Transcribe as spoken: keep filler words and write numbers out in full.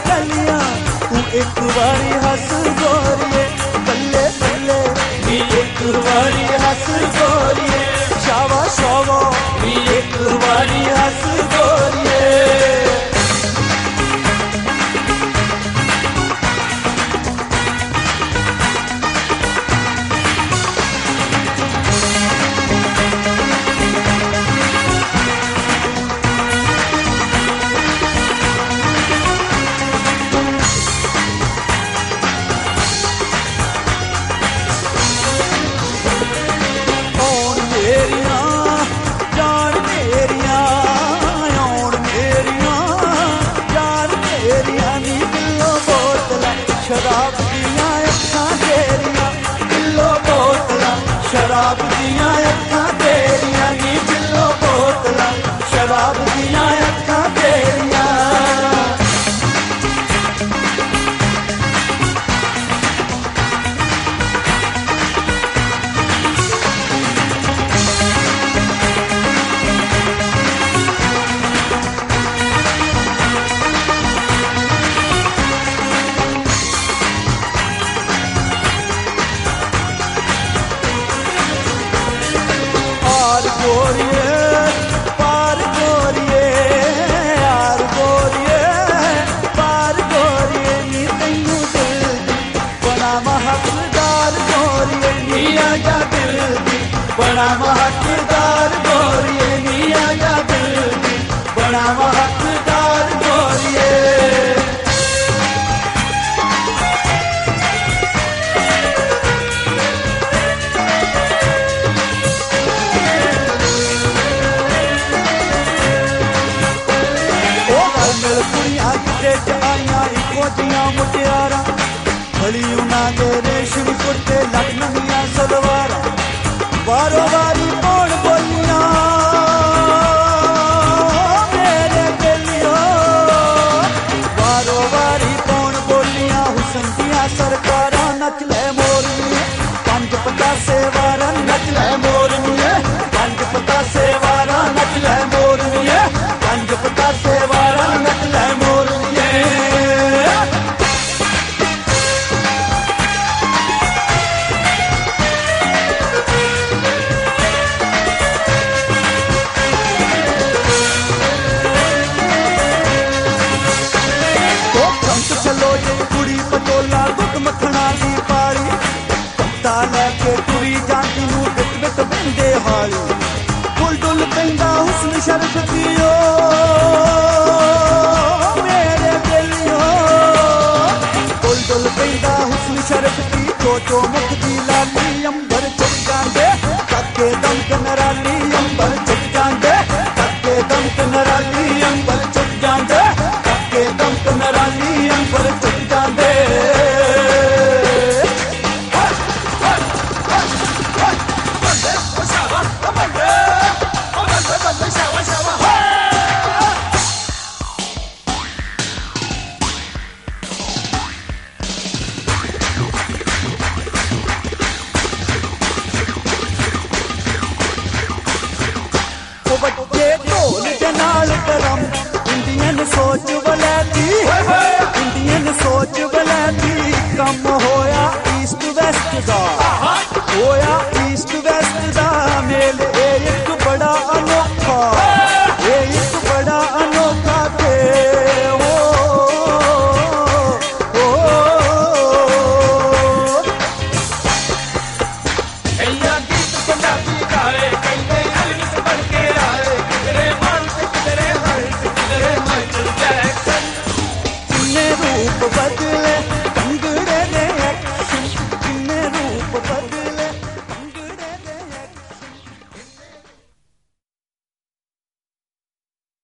गलियां तू एक बारी हंस गोरिए बल्ले बल्ले नी एक बारी हंस गोरिए शावा शावा नी एक बारी हंस गोरिए शराब दियां अखां तेरियां दिलो बोतलां शराब दियां अखां तेरियां नी दिलो बोतलां शराब दियां अखां तेरियां गोरिए पार गोरिए यार गोरिए पार गोरिए नी तैनू दिल दी बड़ा महकदार गोरिए नी आजा दिल दी बड़ा महकदार गोरिए नी आजा दिल दी बड़ा महकदार गोरिए कुड़ियां गिटे च आइयां इक्को जियां मुटियारां भली उन्हां दे रेशमी कुर्ते लट नवियां सलवारां वारो वारी कौन बोलियां मेरे बेलियो वारो वारी कौन बोलियां हुसन दियां सरकारां नच लै मोरनी पंज पचासे वारां नच लै मोरनी पंज पचासे वारां नच लै मोरनी पंज पचासे वारां नच लै मोरनी चलो जे कुड़ी पटोला दुध मखना दी पाली कत्ता लैके टुरी जाती नूं बिच बिच बहिंदे हाली डुल डुल पैंदा हुस्न शरफ दियो मेरे दिलियो डुल डुल पैंदा हुस्न शरफ दी चो चो मुख दी लाली अंबर चुक जांदे तके दम कनराली अंबर चुक जांदे तके दम कनराली अंबर चुक जांदे तके दम कनराली अंबर चुक जांदे बच्चे ढोल के नाल करम इंडियन सोच वलैती इंडियन सोच वलैती कम होया ईस्ट वेस्ट दा होया ईस्ट वेस्ट दा मेल ए एक बड़ा अनोखा ए एक बड़ा अनोखा थे ओ ओ भैया गीत पंजाबी गाए कहंदे अलिस बन के आए किधरे मन से किधरे हर किधरे माइकल जैक्सन जिन्ने रूप बदले